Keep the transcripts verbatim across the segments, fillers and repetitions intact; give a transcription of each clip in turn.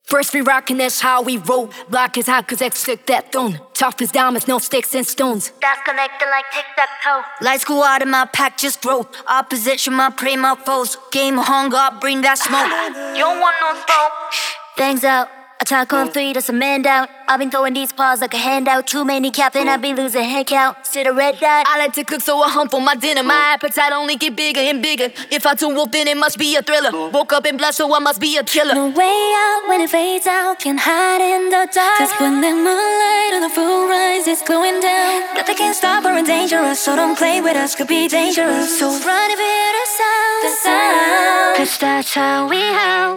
First we rockin', that's how we roll. Block is hot cause X took that throne. Tough as diamonds, no sticks and stones. That's connected like tic-tac-toe. Lights go out and my pack just grow. Opposition, my prey, my foes. Game of hunger, bring that smoke. You don't want no smoke. Bangs out. Attack on three, that's a man down. I've been throwing these paws like a handout. Too many captain, I've been losing head count. Sit a red dot. I like to cook, so I hump for my dinner. My appetite only get bigger and bigger. If I do wolf, then it must be a thriller. Woke up and blessed, so I must be a killer. No way out when it fades out. Can't hide in the dark. Cause when the moonlight on the full rise is going down, nothing can stop or endanger us. So don't play with us, could be dangerous. So run if you hear the sound, the sound. Cause that's how we howl.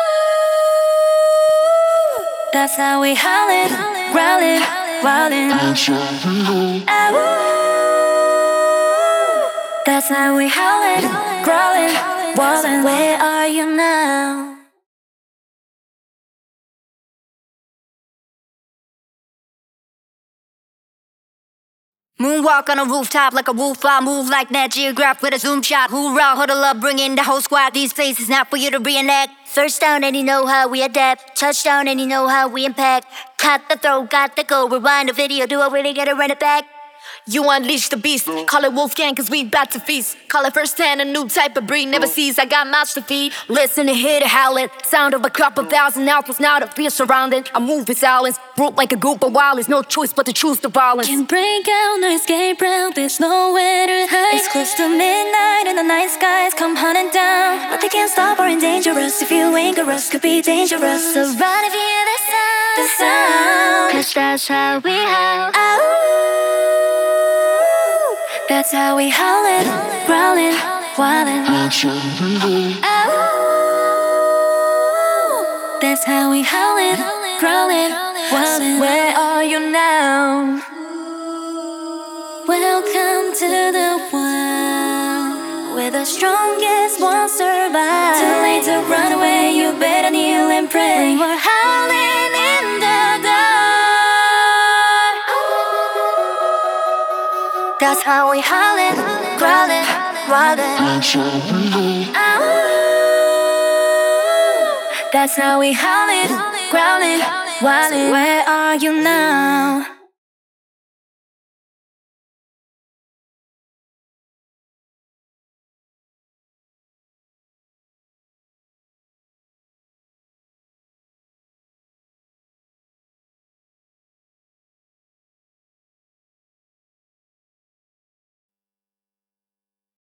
That's how we howlin', growlin', wildin'. Ow. That's how we howlin', growlin', wildin'. Where are you now? Moonwalk on a rooftop like a wolf. I move like Nat Geograph with a zoom shot. Hoorah, huddle up, bring in the whole squad. These places not for you to reenact. First down and you know how we adapt. Touchdown and you know how we impact. Cut the throw, got the goal. Rewind the video, do I really gotta run it back? You unleash the beast. Call it Wolfgang cause we bout to feast. Call it first hand, a new type of breed. Never cease, I got mouths to feed. Listen and hear the howling. Sound of a crop of thousand alphas. Now the fear surrounding. I move in silence. Broke like a group of wildlings. No choice but to choose the violence. Can't break out, no escape route. There's nowhere to hide. It's close to midnight and the night skies come hunting down. Nothing can stop or endanger us. If you anger us, could be dangerous. So run if you hear the sound, the sound. Cause that's how we howl. That's how we howlin', growlin', wildin'. Ow. That's how we howlin', growlin', wildin'. Where are you now? Welcome to the world where the strongest won't survive. Too late to run away, you better kneel and pray. We're howling in the dark. That's how we howlin', growlin', wildin'. Ow. That's how we howlin', growlin', wildin'. Where are you now?